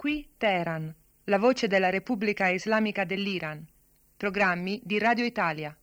Qui Teheran, la voce della Repubblica Islamica dell'Iran. Programmi di Radio Italia.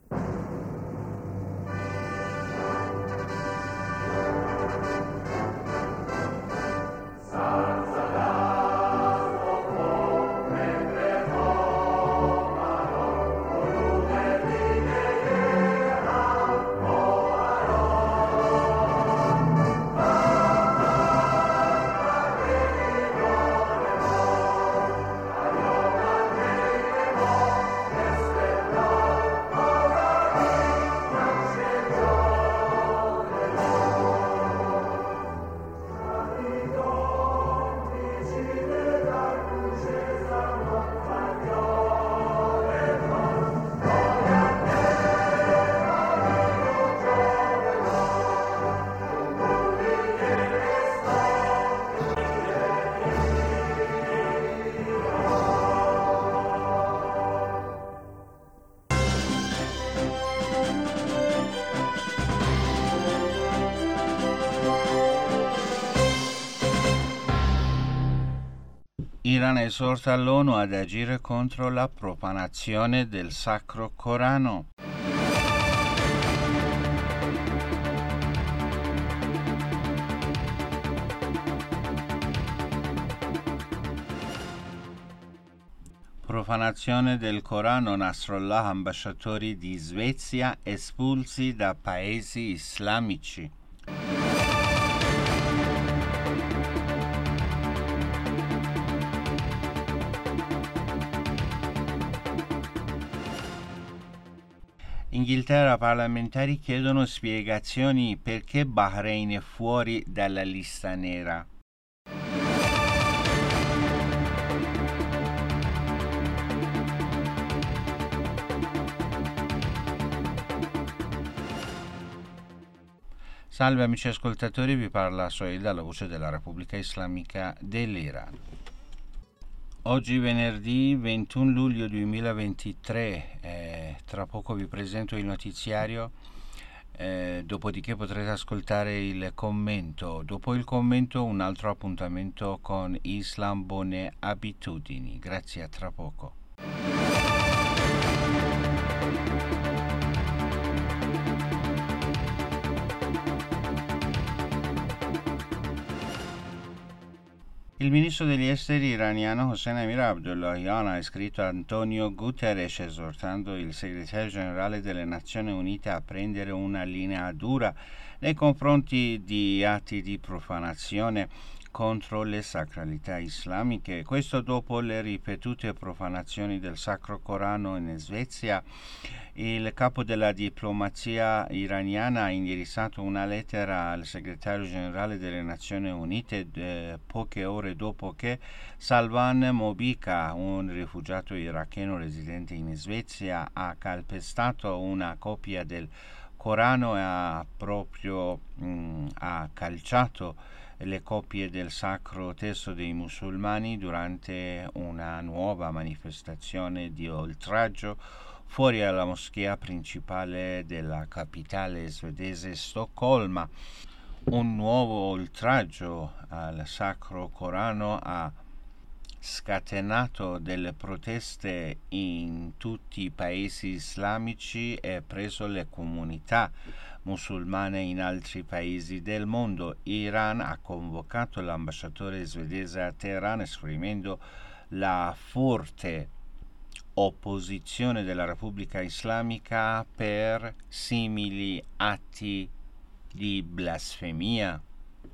Iran esorta l'ONU ad agire contro la profanazione del Sacro Corano. Profanazione del Corano, Nasrallah, ambasciatori di Svezia espulsi da paesi islamici. Inghilterra, parlamentari chiedono spiegazioni perché Bahrain è fuori dalla lista nera. Salve amici ascoltatori, vi parla Sohail dalla voce della Repubblica Islamica dell'Iran. Oggi venerdì 21 luglio 2023, tra poco vi presento il notiziario, dopodiché potrete ascoltare il commento. Dopo il commento un altro appuntamento con Islam, buone abitudini. Grazie, a tra poco. Il ministro degli esteri iraniano Hossein Amir Abdollahian ha scritto a Antonio Guterres esortando il segretario generale delle Nazioni Unite a prendere una linea dura nei confronti di atti di profanazione contro le sacralità islamiche. Questo dopo le ripetute profanazioni del Sacro Corano in Svezia. Il capo della diplomazia iraniana ha indirizzato una lettera al segretario generale delle Nazioni Unite poche ore dopo che Salvan Mobika, un rifugiato iracheno residente in Svezia, ha calpestato una copia del Corano e ha calciato le copie del sacro testo dei musulmani durante una nuova manifestazione di oltraggio fuori dalla moschea principale della capitale svedese Stoccolma. Un nuovo oltraggio al Sacro Corano ha scatenato delle proteste in tutti i paesi islamici e preso le comunità musulmane in altri paesi del mondo. Iran ha convocato l'ambasciatore svedese a Teheran esprimendo la forte opposizione della Repubblica Islamica per simili atti di blasfemia.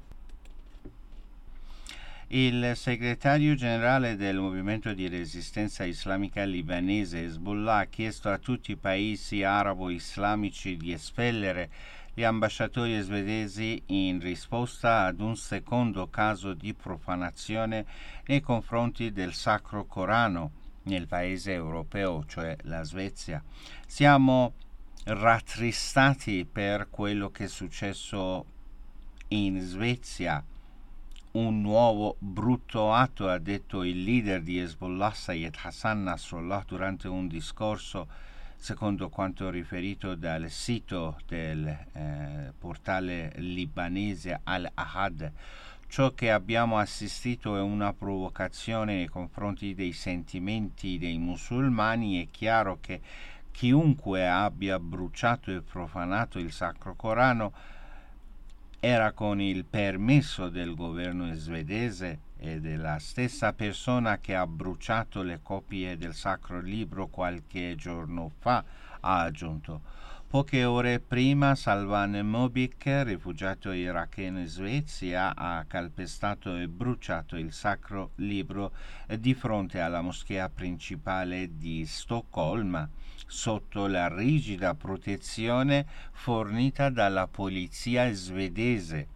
Il segretario generale del movimento di resistenza islamica libanese Hezbollah ha chiesto a tutti i paesi arabo-islamici di espellere gli ambasciatori svedesi in risposta ad un secondo caso di profanazione nei confronti del Sacro Corano nel paese europeo, cioè la Svezia. Siamo rattristati per quello che è successo in Svezia. Un nuovo brutto atto, ha detto il leader di Hezbollah Sayed Hassan Nasrallah durante un discorso, secondo quanto riferito dal sito del portale libanese Al-Ahad. Ciò che abbiamo assistito è una provocazione nei confronti dei sentimenti dei musulmani. È chiaro che chiunque abbia bruciato e profanato il Sacro Corano era con il permesso del governo svedese e della stessa persona che ha bruciato le copie del Sacro Libro qualche giorno fa, ha aggiunto. Poche ore prima Salvan Mobik, rifugiato iracheno in Svezia, ha calpestato e bruciato il Sacro Libro di fronte alla moschea principale di Stoccolma, sotto la rigida protezione fornita dalla polizia svedese.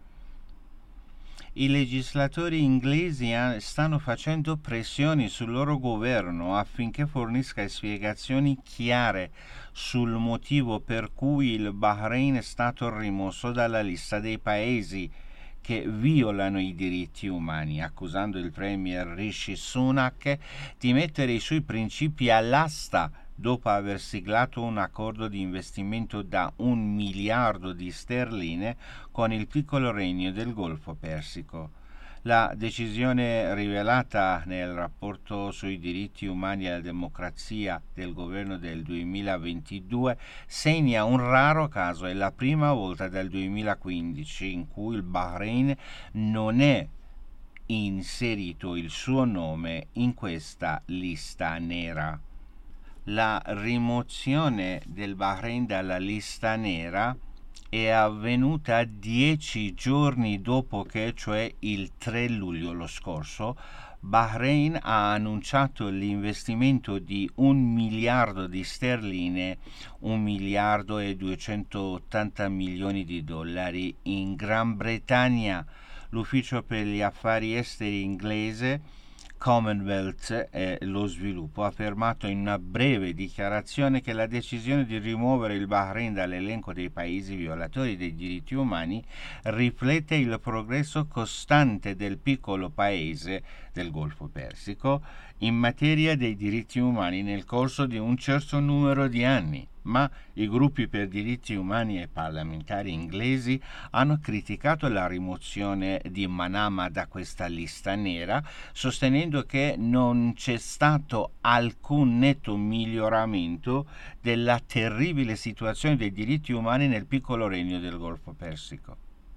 I legislatori inglesi stanno facendo pressioni sul loro governo affinché fornisca spiegazioni chiare sul motivo per cui il Bahrain è stato rimosso dalla lista dei paesi che violano i diritti umani, accusando il premier Rishi Sunak di mettere i suoi principi all'asta dopo aver siglato un accordo di investimento da 1 miliardo di sterline con il piccolo regno del Golfo Persico. La decisione rivelata nel rapporto sui diritti umani e la democrazia del governo del 2022 segna un raro caso. È la prima volta dal 2015 in cui il Bahrain non è inserito il suo nome in questa lista nera. La rimozione del Bahrain dalla lista nera è avvenuta 10 giorni dopo che, cioè il 3 luglio lo scorso, Bahrain ha annunciato l'investimento di 1 miliardo di sterline, 1 miliardo e 280 milioni di dollari in Gran Bretagna. L'ufficio per gli affari esteri inglese Commonwealth e lo sviluppo ha affermato in una breve dichiarazione che la decisione di rimuovere il Bahrain dall'elenco dei paesi violatori dei diritti umani riflette il progresso costante del piccolo paese del Golfo Persico in materia dei diritti umani nel corso di un certo numero di anni. Ma i gruppi per diritti umani e parlamentari inglesi hanno criticato la rimozione di Manama da questa lista nera, sostenendo che non c'è stato alcun netto miglioramento della terribile situazione dei diritti umani nel piccolo regno del Golfo Persico.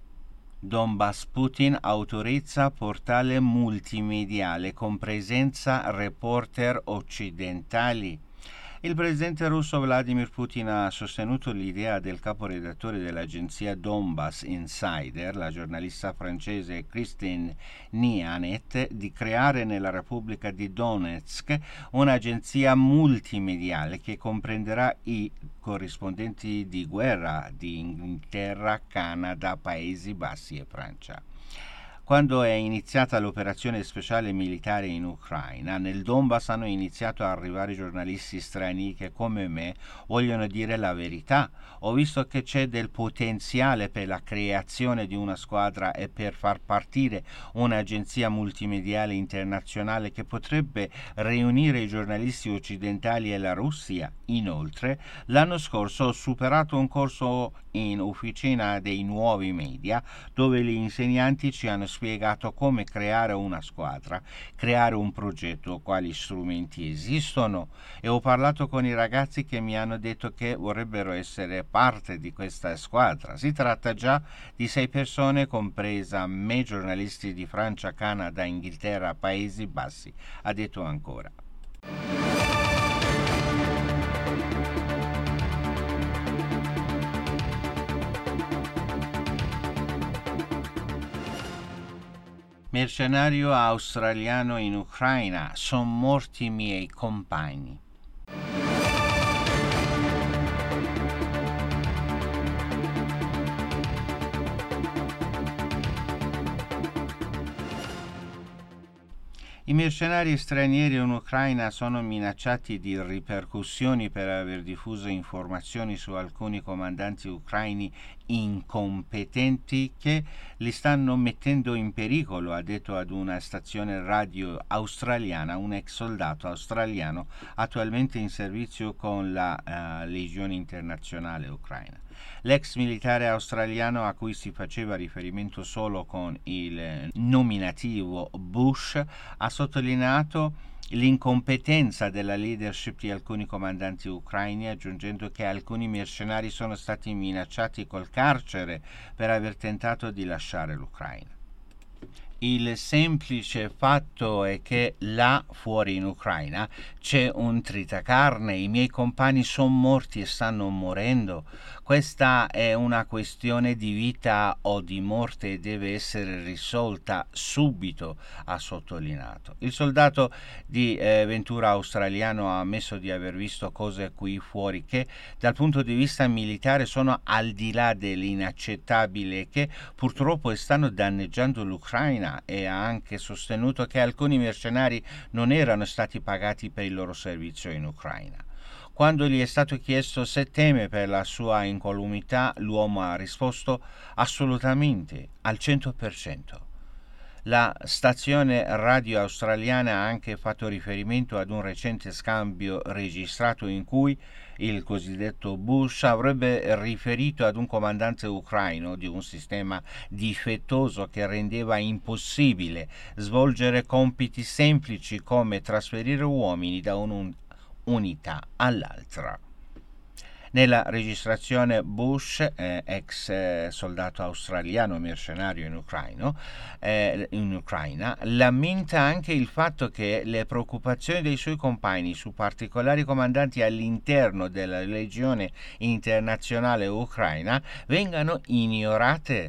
Donbass Putin autorizza portale multimediale con presenza reporter occidentali. Il presidente russo Vladimir Putin ha sostenuto l'idea del caporedattore dell'agenzia Donbass Insider, la giornalista francese Christine Nianet, di creare nella Repubblica di Donetsk un'agenzia multimediale che comprenderà i corrispondenti di guerra di Inghilterra, Canada, Paesi Bassi e Francia. Quando è iniziata l'operazione speciale militare in Ucraina, nel Donbass hanno iniziato a arrivare giornalisti stranieri che, come me, vogliono dire la verità. Ho visto che c'è del potenziale per la creazione di una squadra e per far partire un'agenzia multimediale internazionale che potrebbe riunire i giornalisti occidentali e la Russia. Inoltre, l'anno scorso ho superato un corso in Officina dei Nuovi Media, dove gli insegnanti ci hanno spiegato come creare una squadra, creare un progetto, quali strumenti esistono, e ho parlato con i ragazzi che mi hanno detto che vorrebbero essere parte di questa squadra. Si tratta già di 6 persone, compresa me, giornalisti di Francia, Canada, Inghilterra, Paesi Bassi, ha detto ancora. Mercenario australiano in Ucraina, son morti i miei compagni. I mercenari stranieri in Ucraina sono minacciati di ripercussioni per aver diffuso informazioni su alcuni comandanti ucraini incompetenti che li stanno mettendo in pericolo, ha detto ad una stazione radio australiana un ex soldato australiano attualmente in servizio con la Legione Internazionale Ucraina. L'ex militare australiano, a cui si faceva riferimento solo con il nominativo Bush, ha sottolineato l'incompetenza della leadership di alcuni comandanti ucraini, aggiungendo che alcuni mercenari sono stati minacciati col carcere per aver tentato di lasciare l'Ucraina. Il semplice fatto è che là fuori in Ucraina c'è un tritacarne, i miei compagni sono morti e stanno morendo. Questa è una questione di vita o di morte e deve essere risolta subito, ha sottolineato. Il soldato di Ventura australiano ha ammesso di aver visto cose qui fuori che dal punto di vista militare sono al di là dell'inaccettabile e che purtroppo stanno danneggiando l'Ucraina, e ha anche sostenuto che alcuni mercenari non erano stati pagati per il loro servizio in Ucraina. Quando gli è stato chiesto se teme per la sua incolumità, l'uomo ha risposto assolutamente, al 100%. La stazione radio australiana ha anche fatto riferimento ad un recente scambio registrato in cui il cosiddetto Bush avrebbe riferito ad un comandante ucraino di un sistema difettoso che rendeva impossibile svolgere compiti semplici come trasferire uomini da un'unità all'altra. Nella registrazione Bush, ex soldato australiano mercenario in Ucraina, lamenta anche il fatto che le preoccupazioni dei suoi compagni su particolari comandanti all'interno della Legione Internazionale Ucraina vengano ignorate.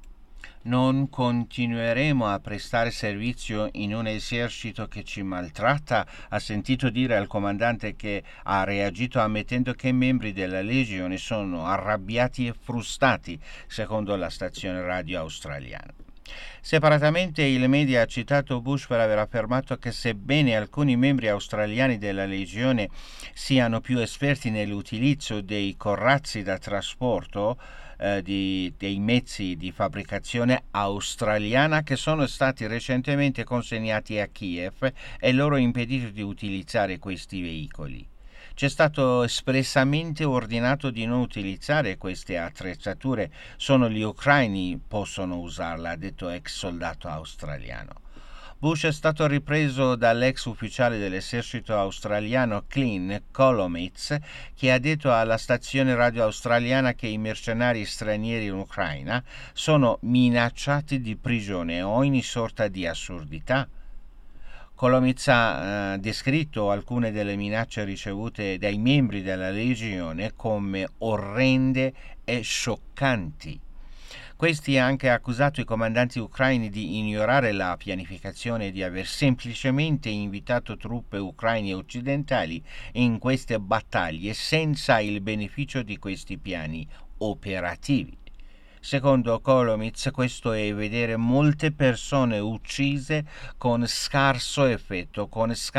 Non continueremo a prestare servizio in un esercito che ci maltratta, ha sentito dire al comandante, che ha reagito ammettendo che i membri della Legione sono arrabbiati e frustrati, secondo la stazione radio australiana. Separatamente il media ha citato Bush per aver affermato che sebbene alcuni membri australiani della Legione siano più esperti nell'utilizzo dei corazzi da trasporto, dei mezzi di fabbricazione australiana che sono stati recentemente consegnati a Kiev, è loro impedito di utilizzare questi veicoli. Ci è stato espressamente ordinato di non utilizzare queste attrezzature, solo gli ucraini possono usarla, ha detto ex soldato australiano. Bush è stato ripreso dall'ex ufficiale dell'esercito australiano Clint Kolomeitz, che ha detto alla stazione radio australiana che i mercenari stranieri in Ucraina sono minacciati di prigione o ogni sorta di assurdità. Kolomeitz ha descritto alcune delle minacce ricevute dai membri della Legione come orrende e scioccanti. Questi ha anche accusato i comandanti ucraini di ignorare la pianificazione e di aver semplicemente invitato truppe ucraine occidentali in queste battaglie senza il beneficio di questi piani operativi. Secondo Kolomeitz, questo è vedere molte persone uccise con scarso effetto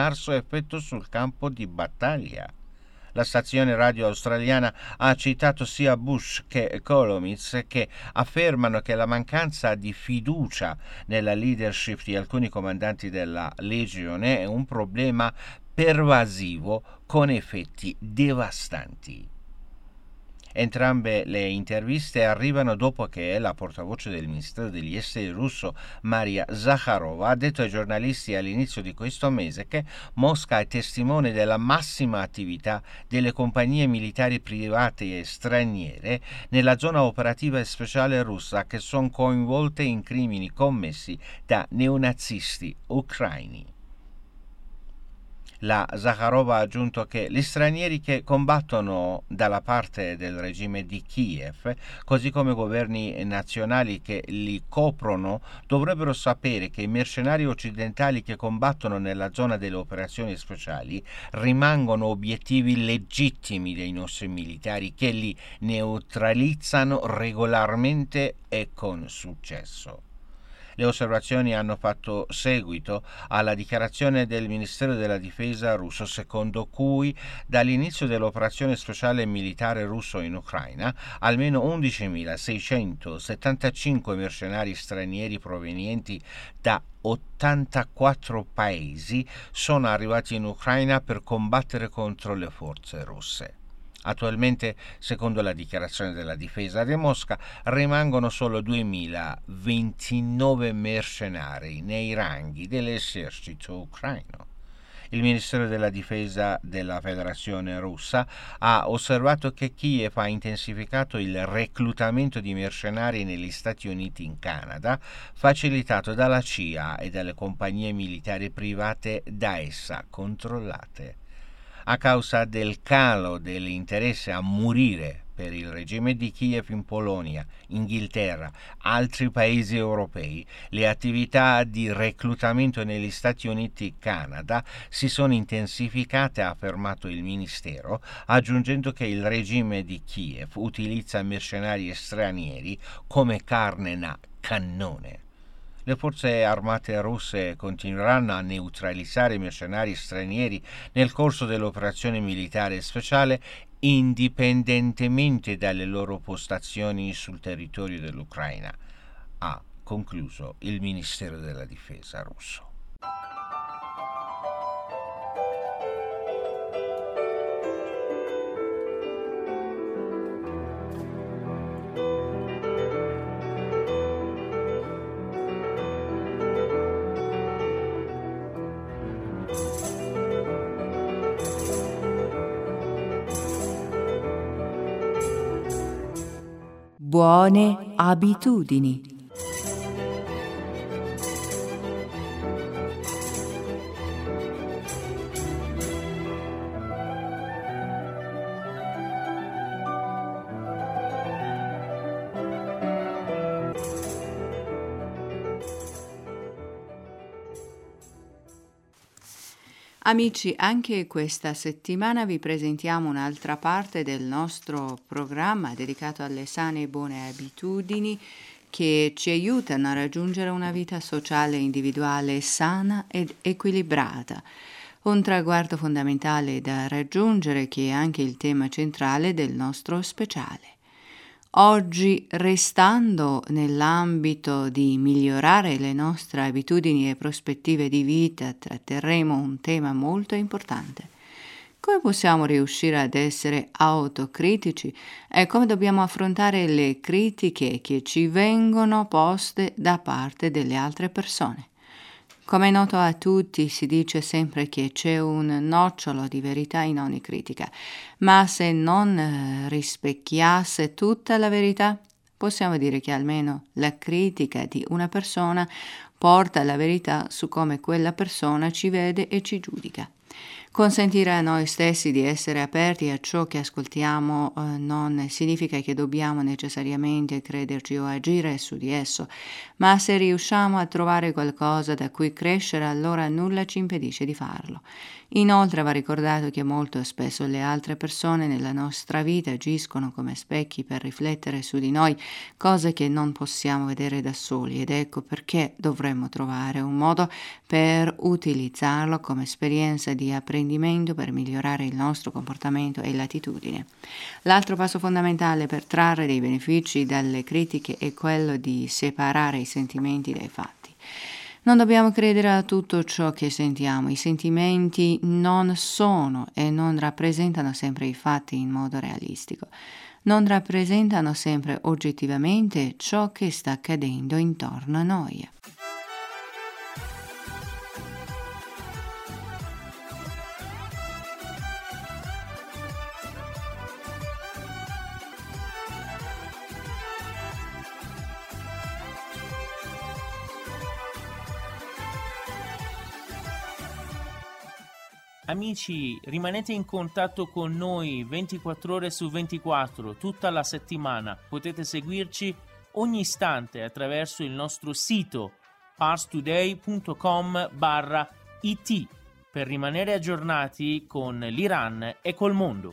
sul campo di battaglia. La stazione radio australiana ha citato sia Bush che Kolomeitz, che affermano che la mancanza di fiducia nella leadership di alcuni comandanti della Legione è un problema pervasivo con effetti devastanti. Entrambe le interviste arrivano dopo che la portavoce del Ministero degli Esteri russo, Maria Zakharova, ha detto ai giornalisti all'inizio di questo mese che Mosca è testimone della massima attività delle compagnie militari private e straniere nella zona operativa e speciale russa, che sono coinvolte in crimini commessi da neonazisti ucraini. La Zakharova ha aggiunto che gli stranieri che combattono dalla parte del regime di Kiev, così come governi nazionali che li coprono, dovrebbero sapere che i mercenari occidentali che combattono nella zona delle operazioni speciali rimangono obiettivi legittimi dei nostri militari, che li neutralizzano regolarmente e con successo. Le osservazioni hanno fatto seguito alla dichiarazione del Ministero della Difesa russo, secondo cui dall'inizio dell'operazione speciale militare russo in Ucraina almeno 11.675 mercenari stranieri provenienti da 84 paesi sono arrivati in Ucraina per combattere contro le forze russe. Attualmente, secondo la dichiarazione della difesa di Mosca, rimangono solo 2029 mercenari nei ranghi dell'esercito ucraino. Il Ministero della Difesa della Federazione Russa ha osservato che Kiev ha intensificato il reclutamento di mercenari negli Stati Uniti in Canada, facilitato dalla CIA e dalle compagnie militari private da essa controllate. A causa del calo dell'interesse a morire per il regime di Kiev in Polonia, Inghilterra, altri paesi europei, le attività di reclutamento negli Stati Uniti e Canada si sono intensificate, ha affermato il Ministero, aggiungendo che il regime di Kiev utilizza mercenari stranieri come carne da cannone. Le forze armate russe continueranno a neutralizzare i mercenari stranieri nel corso dell'operazione militare speciale, indipendentemente dalle loro postazioni sul territorio dell'Ucraina, ha concluso il Ministero della Difesa russo. Buone abitudini. Amici, anche questa settimana vi presentiamo un'altra parte del nostro programma dedicato alle sane e buone abitudini che ci aiutano a raggiungere una vita sociale e individuale sana ed equilibrata. Un traguardo fondamentale da raggiungere che è anche il tema centrale del nostro speciale. Oggi, restando nell'ambito di migliorare le nostre abitudini e prospettive di vita, tratterremo un tema molto importante. Come possiamo riuscire ad essere autocritici e come dobbiamo affrontare le critiche che ci vengono poste da parte delle altre persone. Come è noto a tutti, si dice sempre che c'è un nocciolo di verità in ogni critica, ma se non rispecchiasse tutta la verità, possiamo dire che almeno la critica di una persona porta la verità su come quella persona ci vede e ci giudica. Consentire a noi stessi di essere aperti a ciò che ascoltiamo non significa che dobbiamo necessariamente crederci o agire su di esso, ma se riusciamo a trovare qualcosa da cui crescere, allora nulla ci impedisce di farlo. Inoltre va ricordato che molto spesso le altre persone nella nostra vita agiscono come specchi per riflettere su di noi, cose che non possiamo vedere da soli, ed ecco perché dovremmo trovare un modo per utilizzarlo come esperienza di apprendimento per migliorare il nostro comportamento e l'attitudine. L'altro passo fondamentale per trarre dei benefici dalle critiche è quello di separare i sentimenti dai fatti. Non dobbiamo credere a tutto ciò che sentiamo. I sentimenti non sono e non rappresentano sempre i fatti in modo realistico. Non rappresentano sempre oggettivamente ciò che sta accadendo intorno a noi. Amici, rimanete in contatto con noi 24 ore su 24, tutta la settimana. Potete seguirci ogni istante attraverso il nostro sito parstoday.com/it per rimanere aggiornati con l'Iran e col mondo.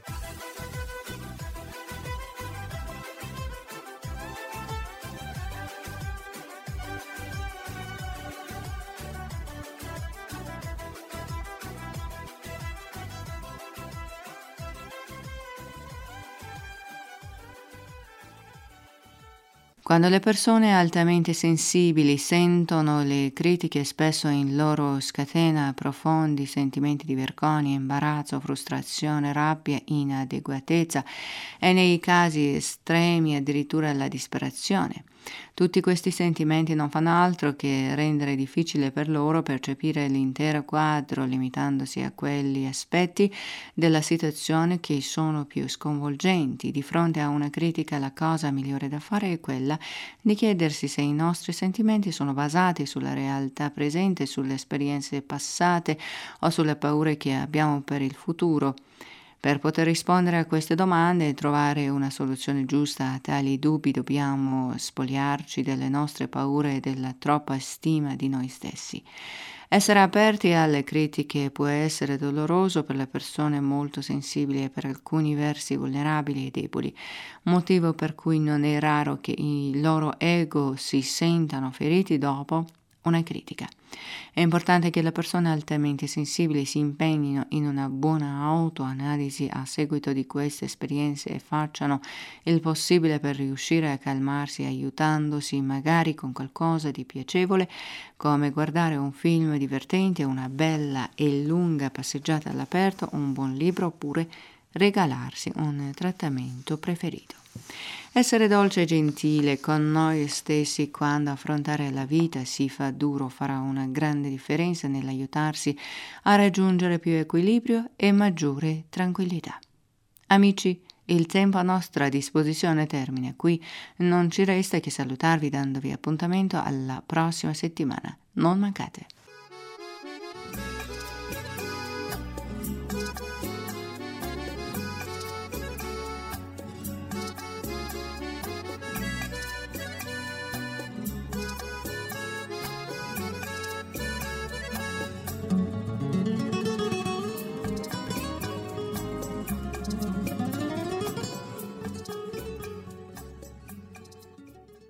Quando le persone altamente sensibili sentono le critiche, spesso in loro scatena profondi sentimenti di vergogna, imbarazzo, frustrazione, rabbia, inadeguatezza e nei casi estremi addirittura la disperazione. Tutti questi sentimenti non fanno altro che rendere difficile per loro percepire l'intero quadro, limitandosi a quegli aspetti della situazione che sono più sconvolgenti. Di fronte a una critica, la cosa migliore da fare è quella di chiedersi se i nostri sentimenti sono basati sulla realtà presente, sulle esperienze passate o sulle paure che abbiamo per il futuro. Per poter rispondere a queste domande e trovare una soluzione giusta a tali dubbi dobbiamo spogliarci delle nostre paure e della troppa stima di noi stessi. Essere aperti alle critiche può essere doloroso per le persone molto sensibili e per alcuni versi vulnerabili e deboli, motivo per cui non è raro che i loro ego si sentano feriti dopo una critica. È importante che le persone altamente sensibili si impegnino in una buona autoanalisi a seguito di queste esperienze e facciano il possibile per riuscire a calmarsi aiutandosi magari con qualcosa di piacevole come guardare un film divertente, una bella e lunga passeggiata all'aperto, un buon libro oppure regalarsi un trattamento preferito. Essere dolce e gentile con noi stessi quando affrontare la vita si fa duro farà una grande differenza nell'aiutarsi a raggiungere più equilibrio e maggiore tranquillità. Amici, il tempo a nostra disposizione termina qui, non ci resta che salutarvi dandovi appuntamento alla prossima settimana. Non mancate.